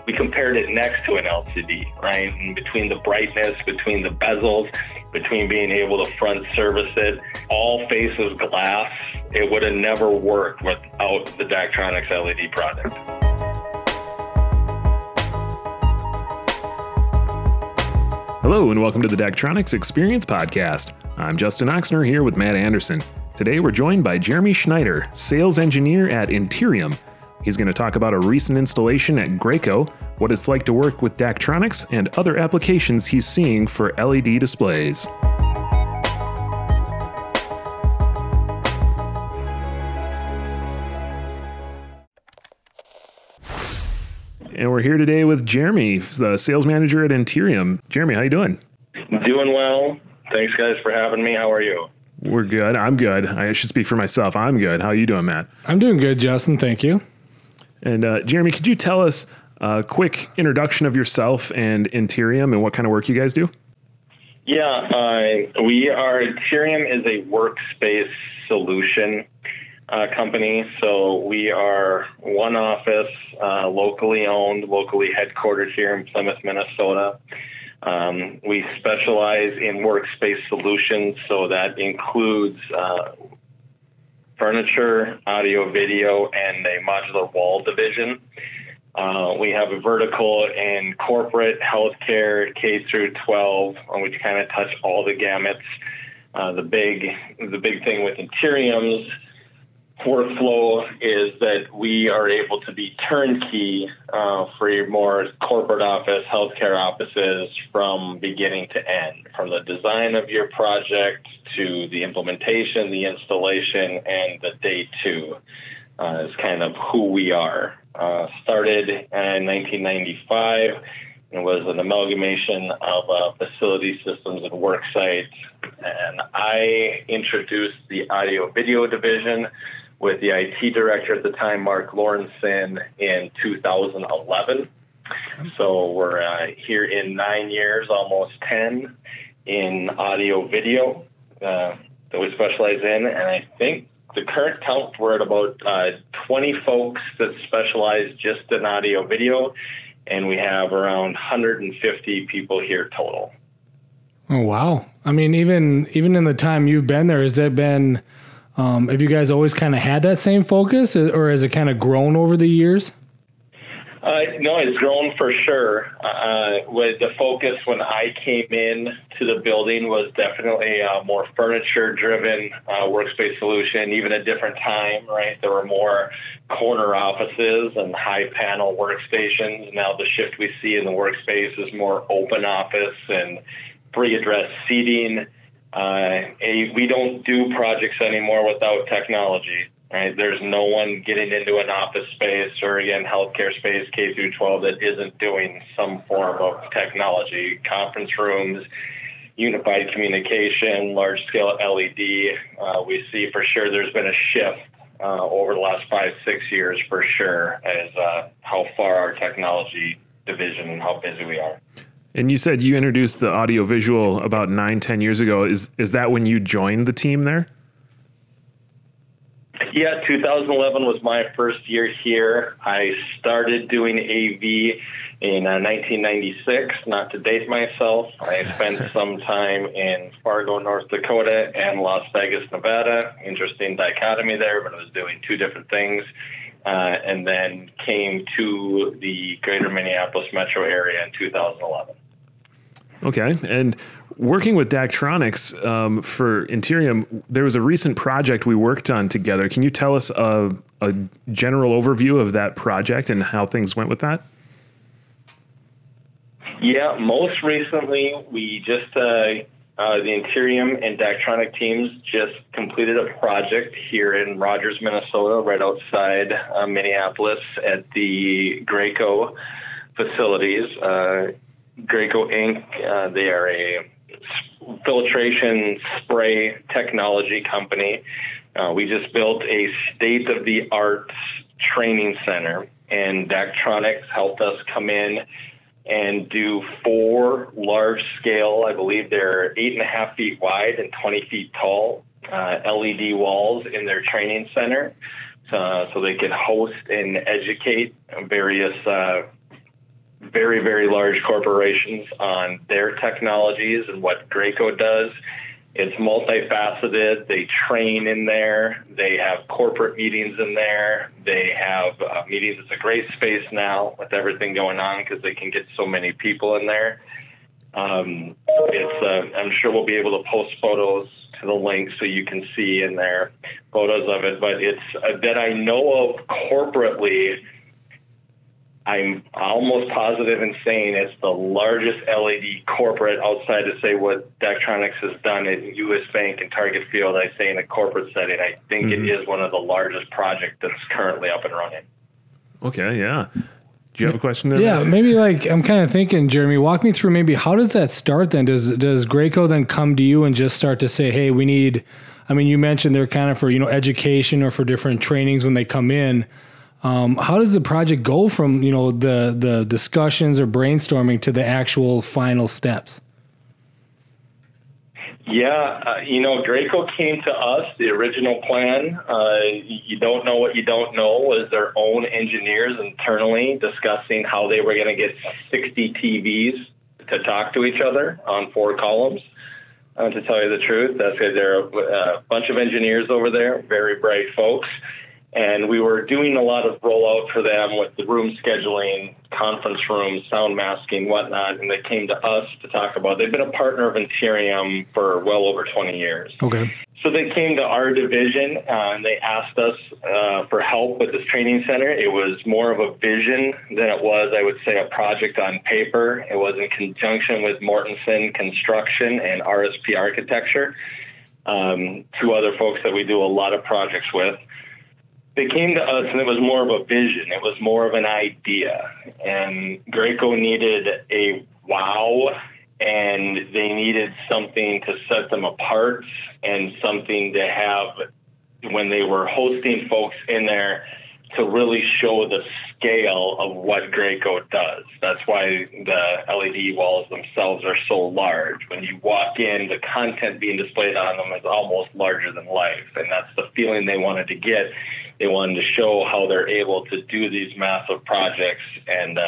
we compared it next to an LCD, right? And between the brightness, between the bezels, between being able to front service it, all faces glass, it would have never worked without the Daktronics LED product. Hello and welcome to the Daktronics Experience Podcast. I'm Justin Oxner here with Matt Anderson. Today we're joined by Jeremy Schneider, sales engineer at Interium. He's going to talk about a recent installation at Graco, what it's like to work with Daktronics, and other applications he's seeing for LED displays. And we're here today with Jeremy, the sales manager at Interium. Jeremy, how you doing? Doing well. Thanks, guys, for having me. How are you? We're good. I'm good. I should speak for myself. I'm good. How are you doing, Matt? I'm doing good, Justin. Thank you. And Jeremy, could you tell us a quick introduction of yourself and Interium and what kind of work you guys do? Yeah, Interium is a workspace solution company. So we are one office, locally owned, locally headquartered here in Plymouth, Minnesota. We specialize in workspace solutions, so that includes furniture, audio, video, and a modular wall division. We have a vertical in corporate, healthcare, K through 12, which kind of touch all the gamuts. The big thing with Interium's workflow is that we are able to be turnkey for your more corporate office, healthcare offices from beginning to end, from the design of your project to the implementation, the installation, and the day two is kind of who we are. Started in 1995 and was an amalgamation of facility systems and work sites. And I introduced the audio video division with the IT director at the time, Mark Lawrenson, in 2011. So we're here in 9 years, almost 10, in audio video that we specialize in. And I think the current count, we're at about 20 folks that specialize just in audio video, and we have around 150 people here total. Oh, wow. I mean, even in the time you've been there, has that been... have you guys always kind of had that same focus, or has it kind of grown over the years? No, it's grown for sure. With the focus when I came in to the building was definitely a more furniture-driven workspace solution, even a different time, right? There were more corner offices and high-panel workstations. Now the shift we see in the workspace is more open office and free-address seating. We don't do projects anymore without technology, right? There's no one getting into an office space or, again, healthcare space, K through 12, that isn't doing some form of technology. Conference rooms, unified communication, large-scale LED. We see for sure there's been a shift over the last 5-6 years for sure as how far our technology division and how busy we are. And you said you introduced the audio visual about 9-10 years ago. Is that when you joined the team there? Yeah, 2011 was my first year here. I started doing AV in 1996, not to date myself. I spent some time in Fargo, North Dakota, and Las Vegas, Nevada. Interesting dichotomy there, but I was doing two different things. And then came to the greater Minneapolis metro area in 2011. Okay. And working with Daktronics for Interium, there was a recent project we worked on together. Can you tell us a general overview of that project and how things went with that? Yeah, most recently, we just, the Interium and Daktronic teams just completed a project here in Rogers, Minnesota, right outside Minneapolis at the Graco facilities. Graco Inc., they are a filtration spray technology company. We just built a state-of-the-art training center, and Daktronics helped us come in and do 4 large-scale, I believe they're 8.5 feet wide and 20 feet tall, LED walls in their training center, so they could host and educate various very, very large corporations on their technologies and what Graco does. It's multifaceted. They train in there. They have corporate meetings in there. They have meetings. It's a great space now with everything going on because they can get so many people in there. I'm sure we'll be able to post photos to the link so you can see in there photos of it. But it's that I know of corporately, I'm almost positive in saying it's the largest LED corporate outside to say what Daktronics has done at U.S. Bank and Target Field. I say in a corporate setting, I think it is one of the largest projects that's currently up and running. Okay, yeah. Do you have a question there? Yeah, maybe I'm kind of thinking, Jeremy, walk me through maybe how does that start then? Does Graco then come to you and just start to say, hey, we need, you mentioned they're kind of for, education or for different trainings when they come in. How does the project go from, the discussions or brainstorming to the actual final steps? Yeah, Graco came to us. The original plan, you don't know what you don't know, was their own engineers internally discussing how they were going to get 60 TVs to talk to each other on 4 columns. To tell you the truth, that's because there are a bunch of engineers over there, very bright folks. And we were doing a lot of rollout for them with the room scheduling, conference rooms, sound masking, whatnot. And they came to us to talk about, they've been a partner of Interium for well over 20 years. Okay. So they came to our division and they asked us for help with this training center. It was more of a vision than it was, I would say, a project on paper. It was in conjunction with Mortensen Construction and RSP Architecture, 2 other folks that we do a lot of projects with. They came to us and it was more of a vision. It was more of an idea. And Graco needed a wow, and they needed something to set them apart and something to have when they were hosting folks in there to really show the scale of what Graco does. That's why the LED walls themselves are so large. When you walk in, the content being displayed on them is almost larger than life. And that's the feeling they wanted to get. They wanted to show how they're able to do these massive projects and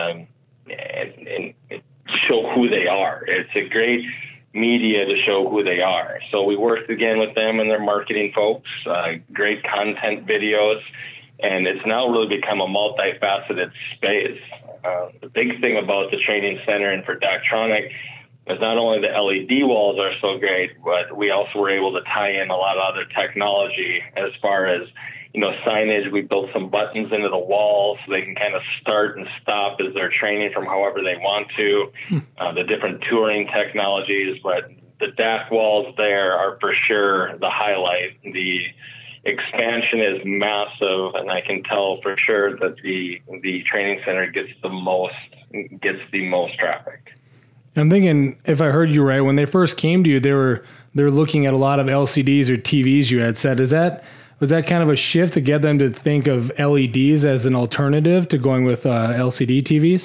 show who they are. It's a great media to show who they are. So we worked again with them and their marketing folks, great content videos. And it's now really become a multifaceted space. The big thing about the training center and for Daktronic is not only the LED walls are so great, but we also were able to tie in a lot of other technology as far as, signage. We built some buttons into the wall so they can kind of start and stop as they're training from however they want to, the different touring technologies. But the DAC walls there are for sure the highlight. The expansion is massive, and I can tell for sure that the training center gets the most traffic. I'm thinking, if I heard you right, when they first came to you, they were looking at a lot of LCDs or TVs. You had said, was that kind of a shift to get them to think of LEDs as an alternative to going with LCD TVs?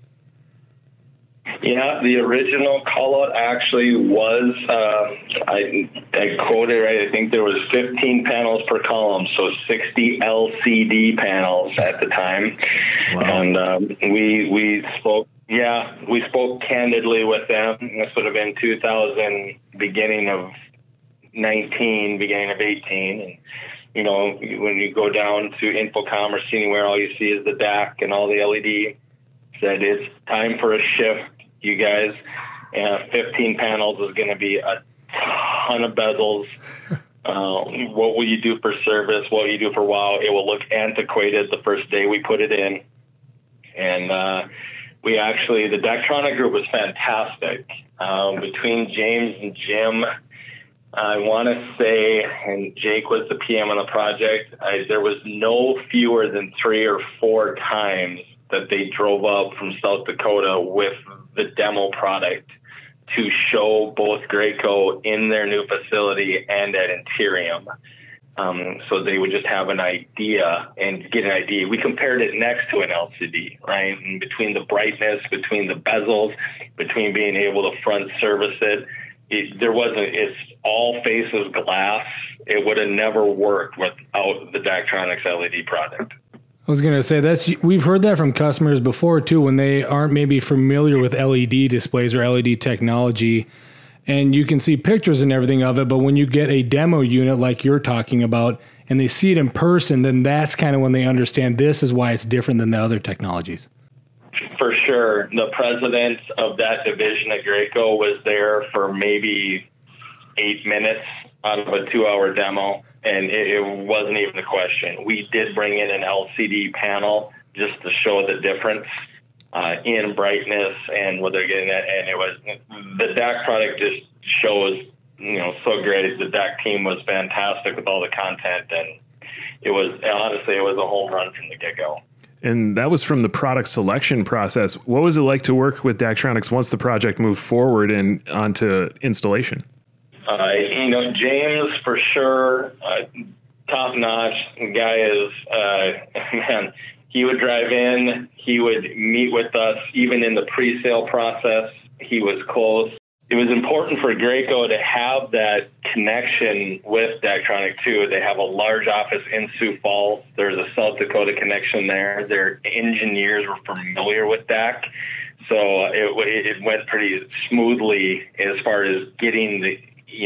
Yeah, the original call out actually was, I quoted right, I think there was 15 panels per column, so 60 LCD panels at the time. Wow. And we spoke candidly with them. This would have been 2000, beginning of 19, beginning of 18. And, when you go down to Infocom or Anywhere, all you see is the DAC and all the LED. Said it's time for a shift, you guys. 15 panels is going to be a ton of bezels. What will you do for service? What will you do for wow? It will look antiquated the first day we put it in. And the Daktronic group was fantastic. Between James and Jim, I want to say, and Jake was the PM on the project, there was no fewer than 3 or 4 times that they drove up from South Dakota with the demo product to show both Graco in their new facility and at Interium. So they would just have an idea and get an idea. We compared it next to an LCD, right? And between the brightness, between the bezels, between being able to front service it's all faces glass. It would have never worked without the Daktronics LED product. I was going to say we've heard that from customers before too, when they aren't maybe familiar with LED displays or LED technology, and you can see pictures and everything of it. But when you get a demo unit like you're talking about and they see it in person, then that's kind of when they understand this is why it's different than the other technologies. For sure. The president of that division at Graco was there for maybe 8 minutes out of a 2-hour demo, and it wasn't even a question. We did bring in an LCD panel just to show the difference in brightness and what they're getting at, and it was the DAC product just shows so great. The DAC team was fantastic with all the content, and it was honestly a home run from the get-go. And that was from the product selection process. What was it like to work with Daktronics once the project moved forward and onto installation? James, for sure, top notch. The guy is, man, he would drive in, he would meet with us, even in the pre-sale process. He was close. It was important for Graco to have that connection with Daktronics too. They have a large office in Sioux Falls. There's a South Dakota connection there. Their engineers were familiar with DAC. So it went pretty smoothly as far as getting the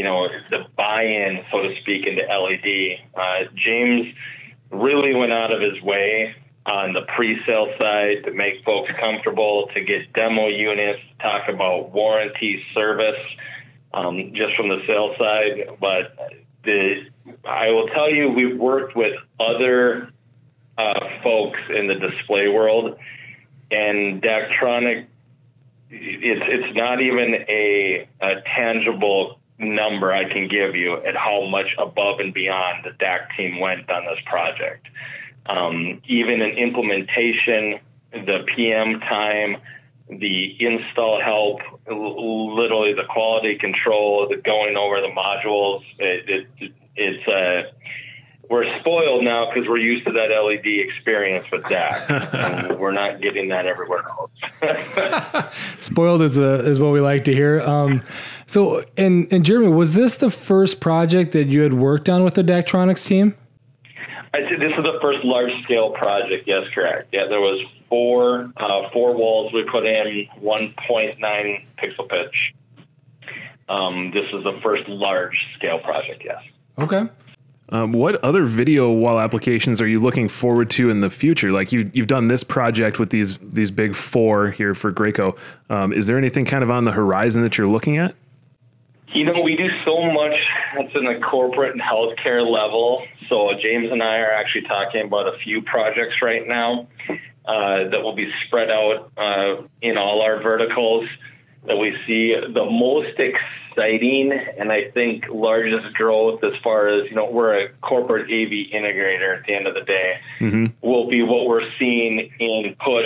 buy-in, so to speak, into LED. James really went out of his way on the pre-sale side to make folks comfortable, to get demo units, talk about warranty, service, just from the sales side. But I will tell you, we've worked with other folks in the display world, and Daktronics, it's not even a tangible number I can give you at how much above and beyond the DAC team went on this project. Even in implementation, the PM time, the install help, literally the quality control, the going over the modules, we're spoiled now because we're used to that LED experience with DAC. And we're not getting that everywhere else. Spoiled is what we like to hear. So, and Jeremy, was this the first project that you had worked on with the Daktronics team? I'd say this is the first large-scale project. Yes, correct. Yeah, there was four walls we put in, 1.9 pixel pitch. This is the first large-scale project, yes. Okay. What other video wall applications are you looking forward to in the future? Like you've done this project with these big four here for Graco. Is there anything kind of on the horizon that you're looking at? We do so much that's in the corporate and healthcare level. So James and I are actually talking about a few projects right now that will be spread out in all our verticals that we see. The most exciting and I think largest growth as far as, we're a corporate AV integrator at the end of the day, will be what we're seeing in push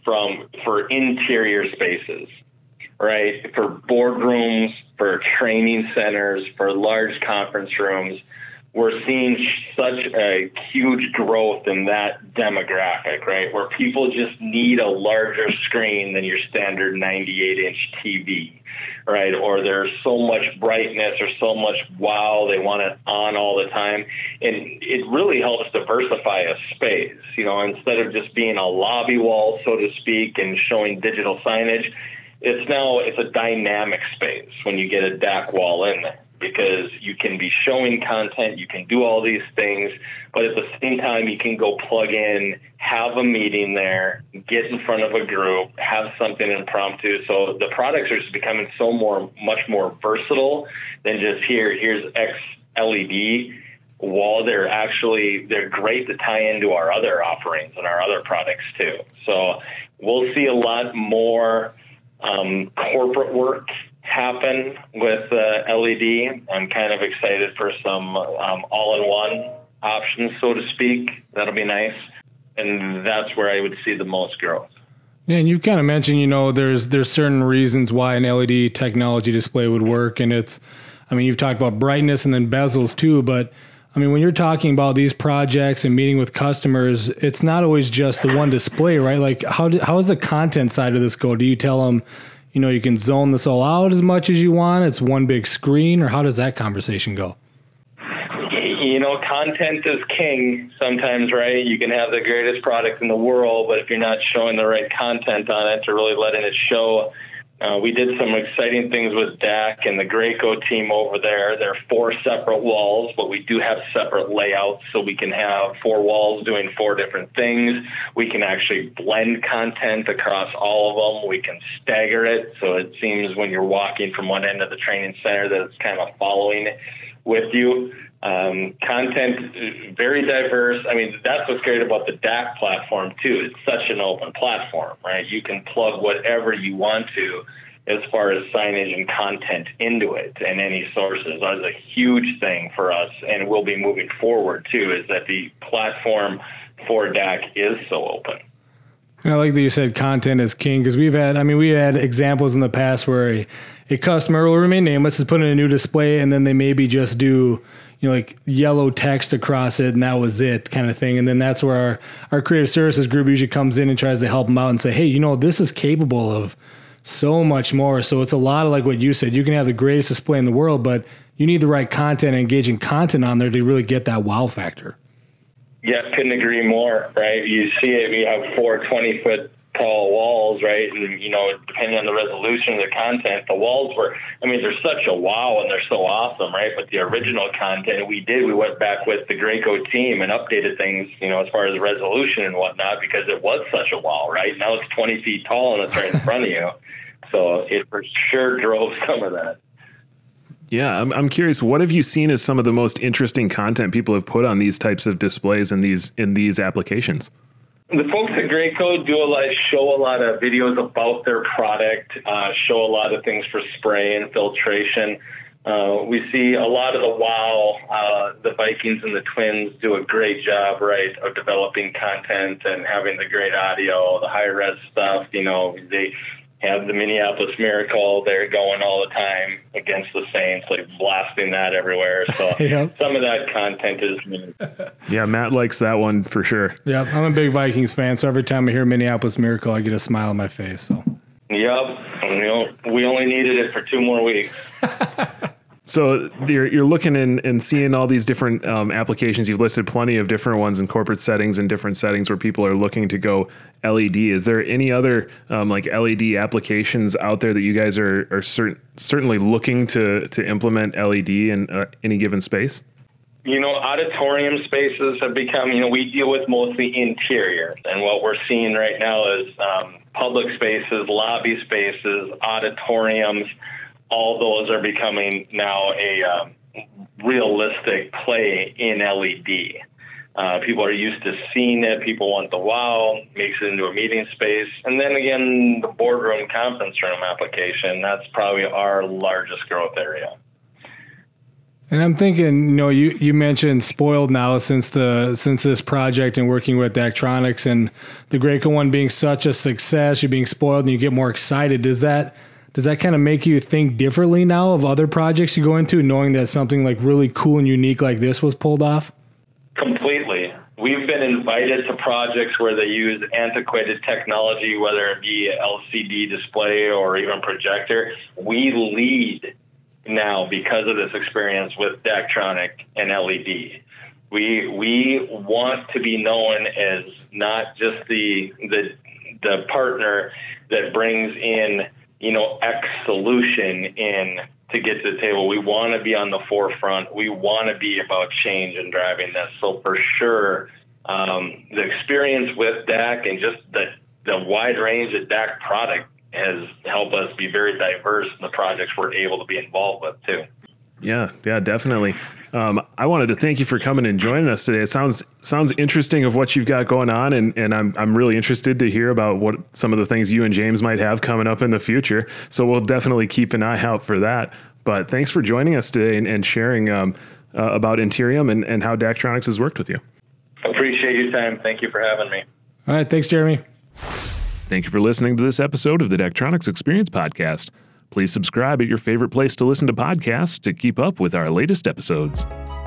for interior spaces. Right, for boardrooms, for training centers, for large conference rooms, we're seeing such a huge growth in that demographic, right, where people just need a larger screen than your standard 98-inch TV, right, or there's so much brightness or so much wow, they want it on all the time, and it really helps diversify a space, instead of just being a lobby wall, so to speak, and showing digital signage. It's a dynamic space when you get a DAC wall in there, because you can be showing content, you can do all these things, but at the same time you can go plug in, have a meeting there, get in front of a group, have something impromptu. So the products are just becoming much more versatile than just here's X LED wall. They're great to tie into our other offerings and our other products too. So we'll see a lot more corporate work happen with LED. I'm kind of excited for some all-in-one options, so to speak. That'll be nice. And that's where I would see the most growth. Yeah, and you've kind of mentioned, there's certain reasons why an LED technology display would work. And you've talked about brightness and then bezels too, but when you're talking about these projects and meeting with customers, it's not always just the one display, right? Like how does the content side of this go? Do you tell them, you can zone this all out as much as you want? It's one big screen, or how does that conversation go? content is king sometimes, right? You can have the greatest product in the world, but if you're not showing the right content on it to really letting it show, we did some exciting things with DAC and the Graco team over there. There are 4 separate walls, but we do have separate layouts, so we can have 4 walls doing 4 different things. We can actually blend content across all of them. We can stagger it, so it seems when you're walking from one end of the training center that it's kind of following with you. Content, very diverse. I mean, that's what's great about the DAC platform, too. It's such an open platform, right? You can plug whatever you want to as far as signage and content into it and any sources. That's a huge thing for us, and we'll be moving forward, too, is that the platform for DAC is so open. And I like that you said content is king, because we had examples in the past where a customer will remain nameless, is put in a new display, and then they maybe just do like yellow text across it, and that was it kind of thing. And then that's where our creative services group usually comes in and tries to help them out and say, hey, this is capable of so much more. So it's a lot of like what you said. You can have the greatest display in the world, but you need the right content and engaging content on there to really get that wow factor. Yeah, couldn't agree more, right? You see it, we have 4 20-foot tall walls, right? And, depending on the resolution of the content, the walls they're such a wow and they're so awesome, right? But the original content we went back with the Graco team and updated things, as far as resolution and whatnot, because it was such a wow, right? Now it's 20 feet tall and it's right in front of you. So it for sure drove some of that. Yeah, I'm curious, what have you seen as some of the most interesting content people have put on these types of displays in these applications? The folks at Graco show a lot of videos about their product, show a lot of things for spray and filtration. We see a lot of the Vikings and the Twins do a great job, right, of developing content and having the great audio, the high-res stuff. They have the Minneapolis Miracle. They're going all the time against the Saints, like blasting that everywhere. So Yep. Some of that content is new. Yeah, Matt likes that one for sure. Yeah, I'm a big Vikings fan, so every time I hear Minneapolis Miracle, I get a smile on my face. So. Yep. We only needed it for 2 more weeks. So you're looking and seeing all these different applications. You've listed plenty of different ones in corporate settings and different settings where people are looking to go LED. Is there any other like LED applications out there that you guys are certainly looking to implement LED in any given space? Auditorium spaces have become, we deal with mostly interior. And what we're seeing right now is public spaces, lobby spaces, auditoriums. All those are becoming now a realistic play in LED. People are used to seeing it. People want the wow, makes it into a meeting space. And then again, the boardroom conference room application, that's probably our largest growth area. And I'm thinking, you mentioned spoiled now since this project and working with Daktronics and the Graco one being such a success, you're being spoiled and you get more excited. Does that kind of make you think differently now of other projects you go into, knowing that something like really cool and unique like this was pulled off? Completely. We've been invited to projects where they use antiquated technology, whether it be LCD display or even projector. We lead now because of this experience with Daktronic and LED. We want to be known as not just the partner that brings in X solution in to get to the table. We want to be on the forefront. We want to be about change and driving this. So for sure, the experience with DAC and just the wide range of DAC product has helped us be very diverse in the projects we're able to be involved with too. Yeah, definitely. I wanted to thank you for coming and joining us today. It sounds interesting of what you've got going on, and I'm really interested to hear about what some of the things you and James might have coming up in the future. So we'll definitely keep an eye out for that. But thanks for joining us today and sharing about Interium and how Daktronics has worked with you. Appreciate your time. Thank you for having me. All right, thanks, Jeremy. Thank you for listening to this episode of the Daktronics Experience Podcast. Please subscribe at your favorite place to listen to podcasts to keep up with our latest episodes.